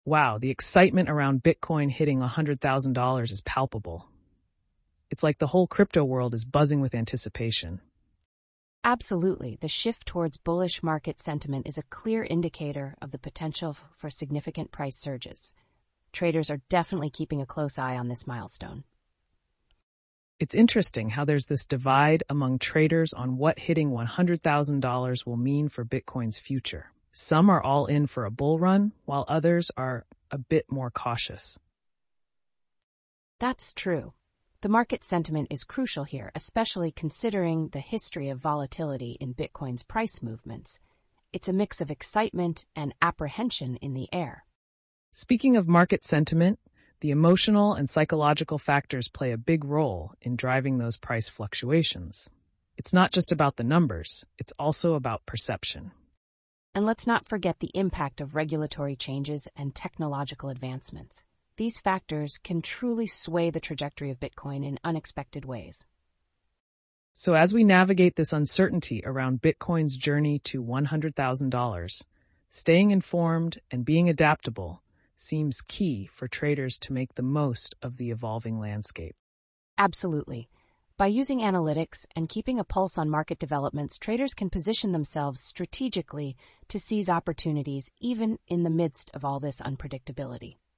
Wow, the excitement around Bitcoin hitting $100,000 is palpable. It's like the whole crypto world is buzzing with anticipation. Absolutely, the shift towards bullish market sentiment is a clear indicator of the potential for significant price surges. Traders are definitely keeping a close eye on this milestone. It's interesting how there's this divide among traders on what hitting $100,000 will mean for Bitcoin's future. Some are all in for a bull run, while others are a bit more cautious. That's true. The market sentiment is crucial here, especially considering the history of volatility in Bitcoin's price movements. It's a mix of excitement and apprehension in the air. Speaking of market sentiment, the emotional and psychological factors play a big role in driving those price fluctuations. It's not just about the numbers, it's also about perception. And let's not forget the impact of regulatory changes and technological advancements. These factors can truly sway the trajectory of Bitcoin in unexpected ways. So as we navigate this uncertainty around Bitcoin's journey to $100,000, staying informed and being adaptable seems key for traders to make the most of the evolving landscape. Absolutely. By using analytics and keeping a pulse on market developments, traders can position themselves strategically to seize opportunities even in the midst of all this unpredictability.